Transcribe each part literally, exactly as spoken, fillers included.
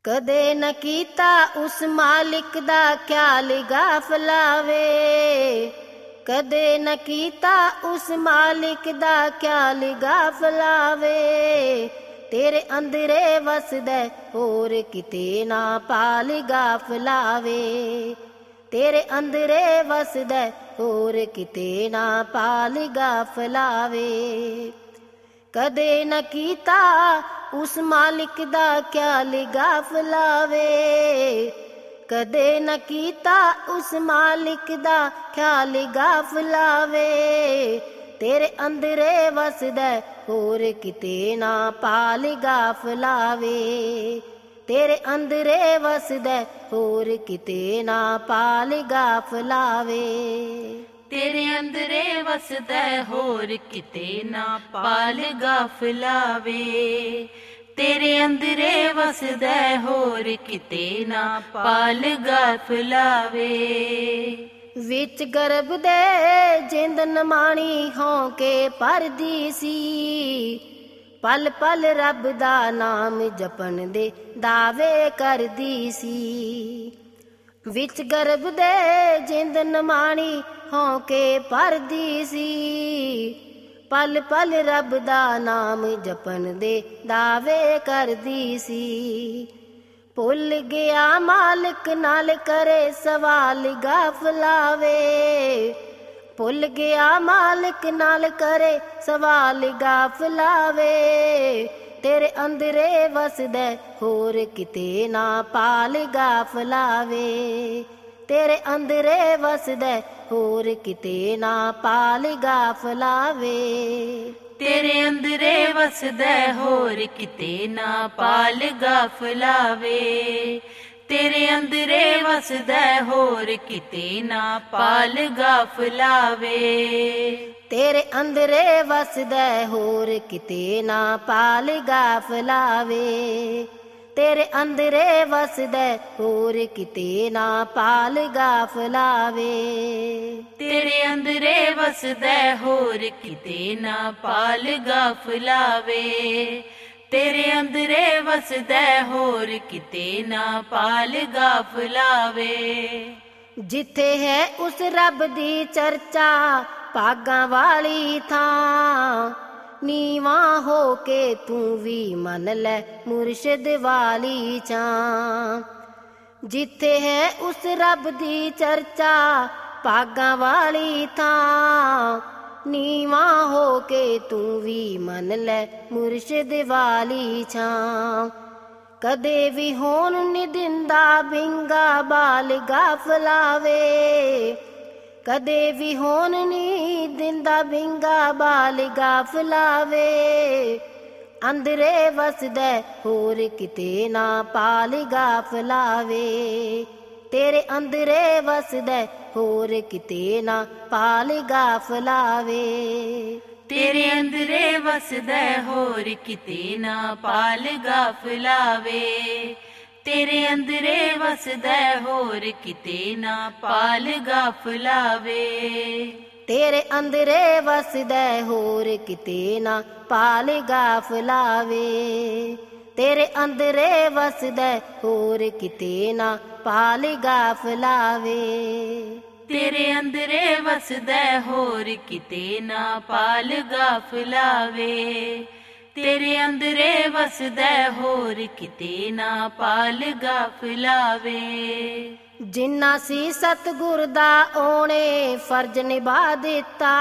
ਕਦੇ ਨ ਕੀਤਾ ਉਸ ਮਾਲਿਕ ਦਾ ਖਿਆਲ ਗਾਫਲਾ ਵੇ, ਕਦੇ ਨ ਕੀਤਾ ਉਸ ਮਾਲਿਕ ਦਾ ਖਿਆਲ ਗਾਫਲਾ ਵੇ। ਤੇਰੇ ਅੰਦਰੇ ਵਸਦਾ ਹੋਰ ਕਿਤੇ ਨਾ ਪਾਲ ਗਾਫਲਾ ਵੇ, ਤੇਰੇ ਅੰਦਰੇ ਵਸਦਾ ਹੋਰ ਕਿਤੇ ਨਾ ਪਾਲ ਗਾਫਲਾ ਵੇ। ਕਦੇ ਨ ਕੀਤਾ ਉਸ ਮਾਲਿਕ ਦਾ ਖਿਆਲ ਗਾਫਲਾ ਵੇ, ਕਦੇ ਨ ਕੀਤਾ ਉਸ ਮਾਲਿਕ ਦਾ ਖਿਆਲ ਗਾਫਲਾ ਵੇ। ਤੇਰੇ ਅੰਦਰੇ ਵਸਦਾ ਹੋਰ ਕਿਤੇ ਨਾ ਪਾਲ ਗਾਫਲਾ ਵੇ, ਤੇਰੇ ਅੰਦਰੇ ਵਸਦਾ ਹੋਰ ਕਿਤੇ ਨਾ ਪਾਲ ਗਾਫਲਾ ਵੇ। ਤੇਰੇ ਅੰਦਰੇ ਵਸਦਾ ਹੋਰ ਕਿਤੇ ਨਾ ਪਾਲ ਗਾਫਲਾ ਵੇ, ਤੇਰੇ ਅੰਦਰੇ ਵਸਦਾ ਹੋਰ ਕਿਤੇ ਨਾ ਪਾਲ ਗਾਫਲਾ ਵੇ। ਵਿੱਚ ਗਰਭ ਦੇ ਜਿੰਦ ਨਮਾਣੀ ਹੋ ਕੇ ਪਰਦੀ ਸੀ, ਪਲ ਪਲ ਰੱਬ ਦਾ ਨਾਮ ਜਪਣ ਦੇ ਦਾਵੇ ਕਰਦੀ ਸੀ। ਵਿੱਚ ਗਰਭ ਦੇ ਜਿੰਦ ਨਮਾਣੀ ਹੋ ਕੇ ਪਰਦੀ ਸੀ, ਪਲ ਪਲ ਰੱਬ ਦਾ ਨਾਮ ਜਪਣ ਦੇ ਦਾਵੇ ਕਰਦੀ ਸੀ। ਭੁੱਲ ਗਿਆ ਮਾਲਕ ਨਾਲ ਕਰੇ ਸਵਾਲ ਗਾਫਲਾ ਵੇ, ਭੁੱਲ ਗਿਆ ਮਾਲਕ ਨਾਲ ਕਰੇ ਸਵਾਲ ਗਾਫਲਾ ਵੇ। ਤੇਰੇ ਅੰਦਰੇ ਵਸਦਾ ਹੋਰ ਕਿਤੇ ਨਾ ਪਾਲ ਗਾਫਲਾ ਵੇ, ਤੇਰੇ ਅੰਦਰੇ ਵਸਦਾ ਹੋਰ ਕਿਤੇ ਨਾ ਪਾਲ ਗਾਫਲਾ ਵੇ। ਤੇਰੇ ਅੰਦਰੇ ਵਸਦਾ ਹੋਰ ਕਿਤੇ ਨਾ ਪਾਲ ਗਾਫਲਾ ਵੇ, ਤੇਰੇ ਅੰਦਰੇ ਵਸਦਾ ਹੋਰ ਕਿਤੇ ਨਾ ਪਾਲ ਗਾਫਲਾ ਵੇ। ਤੇਰੇ ਅੰਦਰੇ ਵਸਦਾ ਹੋਰ ਕਿਤੇ ਨਾ ਪਾਲ ਗਾਫਲਾ ਵੇ, ਤੇਰੇ ਅੰਦਰੇ ਵਸਦਾ ਹੋਰ ਕਿਤੇ ਨਾ ਪਾਲ ਗਾਫਲਾ ਵੇ। ਤੇਰੇ ਅੰਦਰੇ ਵਸਦਾ ਹੋਰ ਕਿਤੇ ਨਾ ਪਾਲ ਗਾਫਲਾ ਵੇ, ਤੇਰੇ ਅੰਦਰੇ ਵਸਦਾ ਹੋਰ ਕਿਤੇ ਨਾ ਪਾਲ ਗਾਫਲਾ ਵੇ। ਜਿੱਥੇ ਹੈ ਉਸ ਰੱਬ ਦੀ ਚਰਚਾ ਭਾਗਾਂ ਵਾਲੀ ਥਾਂ, ਨੀਵਾਂ ਹੋ ਕੇ ਤੂੰ ਵੀ ਮੰਨ ਲੈ ਮੁਰਸ਼ਿਦ ਵਾਲੀ ਚਾਂ। ਜਿੱਥੇ ਹੈ ਉਸ ਰੱਬ ਦੀ ਚਰਚਾ ਭਾਗਾਂ ਵਾਲੀ ਥਾਂ, ਨੀਵਾਂ ਹੋ ਕੇ ਤੂੰ ਵੀ ਮੰਨ ਲੈ ਮੁਰਸ਼ਿਦ ਵਾਲੀ ਛਾਂ। ਕਦੇ ਵੀ ਹੋਣ ਨੀ ਦਿੰਦਾ ਬਿੰਗਾ ਬਾਲ ਗਾਫਲਾ ਵੇ, ਕਦੇ ਵੀ ਹੋਣ ਨੀ ਦਿੰਦਾ ਬਿੰਗਾ ਬਾਲ ਗਾਫਲਾ ਵੇ। ਅੰਦਰੇ ਵਸਦਾ ਹੋਰ ਕਿਤੇ ਨਾ ਪਾਲ ਗਾਫਲਾ ਵੇ, ਤੇਰੇ ਅੰਦਰੇ ਵਸਦਾ ਹੋਰ ਕਿਤੇ ਨਾ ਪਾਲ ਗਾਫਲਾ ਵੇ। ਤੇਰੇ ਅੰਦਰੇ ਵਸਦਾ ਹੋਰ ਕਿਤੇ ਨਾ ਪਾਲ ਗਾਫਲਾ ਵੇ, ਤੇਰੇ ਅੰਦਰੇ ਵਸਦਾ ਹੋਰ ਕਿਤੇ ਨਾ ਪਾਲ ਗਾਫਲਾ ਵੇ। ਤੇਰੇ ਅੰਦਰੇ ਵਸਦਾ ਹੋਰ ਕਿਤੇ ਨਾ ਪਾਲ ਗਾਫਲਾ ਵੇ, ਤੇਰੇ ਅੰਦਰੇ ਵਸਦਾ ਹੋਰ ਕਿਤੇ ਨਾ ਪਾਲ ਗਾਫਲਾ ਵੇ। ਤੇਰੇ ਅੰਦਰੇ ਵਸਦਾ ਹੋਰ ਕਿਤੇ ਨਾ ਪਾਲ ਗਾਫਲਾ ਵੇ, ਤੇਰੇ ਅੰਦਰੇ ਵਸਦਾ ਹੋਰ ਕਿਤੇ ਨਾ ਪਾਲ ਗਾਫਲਾ ਵੇ। ਜਿੰਨਾ ਸੀ ਸਤਿਗੁਰ ਦਾ ਉਹਨੇ ਫਰਜ਼ ਨਿਭਾ ਦਿੱਤਾ,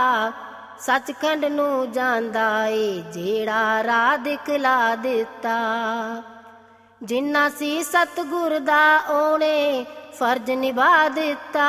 ਸੱਚਖੰਡ ਨੂੰ ਜਾਂਦਾ ਏ ਜਿਹੜਾ ਰਾਹ ਦਿਖਲਾ ਦਿੱਤਾ। ਜਿੰਨਾ ਸੀ ਸਤਿਗੁਰ ਦਾ ਉਹਨੇ ਫਰਜ਼ ਨਿਭਾ ਦਿੱਤਾ,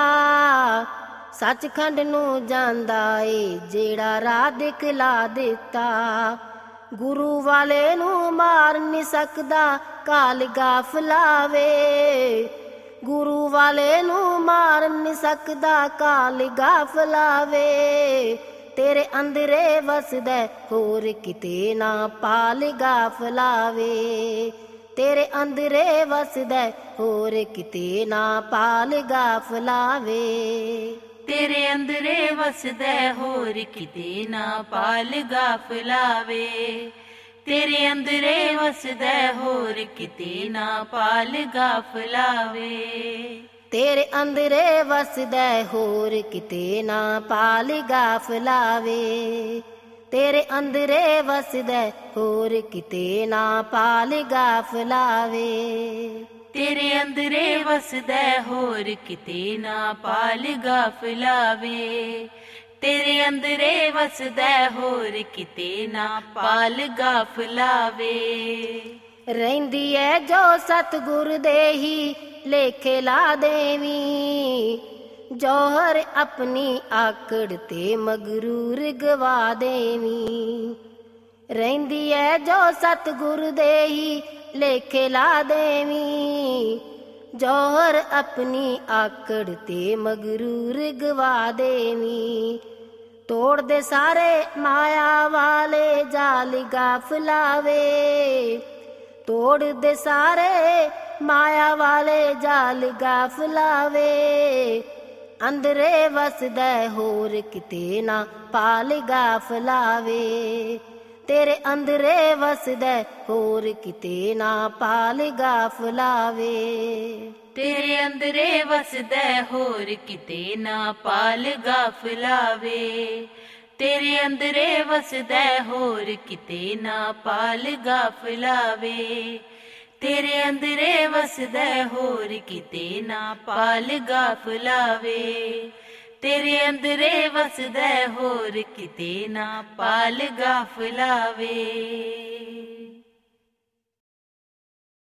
ਸੱਚਖੰਡ ਨੂੰ ਜਾਂਦਾ ਏ ਜਿਹੜਾ ਰਾਹ ਦਿਖਲਾ ਦਿੱਤਾ। ਗੁਰੂ ਵਾਲੇ ਨੂੰ ਮਾਰ ਨਹੀਂ ਸਕਦਾ ਕਾਲ ਗਾਫਲਾ ਵੇ, ਗੁਰੂ ਵਾਲੇ ਨੂੰ ਮਾਰ ਨਹੀਂ ਸਕਦਾ ਕਾਲ ਗਾਫਲਾ ਵੇ। ਤੇਰੇ ਅੰਦਰੇ ਵਸਦਾ ਹੋਰ ਕਿਤੇ ਨਾ ਪਾਲ ਗਾਫਲਾ ਵੇ, ਤੇਰੇ ਅੰਦਰੇ ਵਸਦਾ ਹੋਰ ਕਿਤੇ ਨਾ ਪਾਲ ਗਾਫਲਾ ਵੇ। ਤੇਰੇ ਅੰਦਰੇ ਵਸਦਾ ਹੋਰ ਕਿਤੇ ਨਾ ਪਾਲ ਗਾਫਲਾ ਵੇ, ਤੇਰੇ ਅੰਦਰੇ ਵਸਦਾ ਹੋਰ ਕਿਤੇ ਨਾ ਪਾਲ ਗਾਫਲਾਵੇ ਤੇਰੇ ਅੰਦਰੇ ਵਸਦਾ ਹੋਰ ਕਿਤੇ ਨਾ ਪਾਲ ਗਾਫਲਾਵੇ ਤੇਰੇ ਅੰਦਰੇ ਵਸਦਾ ਹੋਰ ਕਿਤੇ ਨਾ ਪਾਲ ਗਾਫਲਾਵੇ ਤੇਰੇ ਅੰਦਰੇ ਵਸਦਾ ਹੋਰ ਕਿਤੇ ਨਾ ਪਾਲ ਗਾਫਲਾਵੇ ਤੇਰੇ ਅੰਦਰੇ ਵਸਦਾ ਹੋਰ ਕਿਤੇ ਨਾ ਪਾਲ ਗਾਫਲਾਵੇ ਰਹਿੰਦੀ ਐ ਜੋ ਸਤਿਗੁਰ ਦੇ ਹੀ ਲੇਖੇ ਲਾ ਦੇਵੀਂ ਜੌਹਰ ਆਪਣੀ ਆਕੜ ਤੇ ਮਗਰੂਰ ਗਵਾ ਦੇਵੀਂ ਰਹਿੰਦੀ ਐ ਜੋ ਸਤਿਗੁਰ ਦੇ ਹੀ ਲੇਖੇ ਲਾ ਦੇਵੀਂ ਜੌਹਰ ਆਪਣੀ ਆਕੜ ਤੇ ਮਗਰੂਰ ਗਵਾ ਦੇਵੀਂ ਤੋੜ ਦੇ ਸਾਰੇ ਮਾਇਆ ਵਾਲੇ ਜਾਲ ਗਾਫਲਾਵੇ ਤੋੜ ਦੇ ਸਾਰੇ ਮਾਇਆ ਵਾਲੇ ਜਾਲ ਗਾਫਲਾਵੇ ਅੰਦਰੇ ਵਸਦਾ ਹੋਰ ਕਿਤੇ ਨਾ ਪਾਲ ਗਾਫਲਾਵੇ ਤੇਰੇ ਅੰਦਰੇ ਵਸਦਾ ਹੋਰ ਕਿਤੇ ਨਾ ਪਾਲ ਗਾਫਲਾਵੇ ਤੇਰੇ ਅੰਦਰੇ ਵਸਦਾ ਹੋਰ ਕਿਤੇ ਨਾ ਪਾਲ ਗਾਫਲਾਵੇ ਤੇਰੇ ਅੰਦਰੇ ਵਸਦਾ ਹੋਰ ਕਿਤੇ ਨਾ ਪਾਲ ਗਾਫਲਾਵੇ ਤੇਰੇ ਅੰਦਰੇ ਵਸਦਾ ਹੋਰ ਕਿਤੇ ਨਾ ਪਾਲ ਗਾਫਲਾਵੇ ਤੇਰੇ ਅੰਦਰੇ ਵਸਦਾ ਹੋਰ ਕਿਤੇ ਨਾ ਪਾਲ ਗਾਫਲਾਵੇ।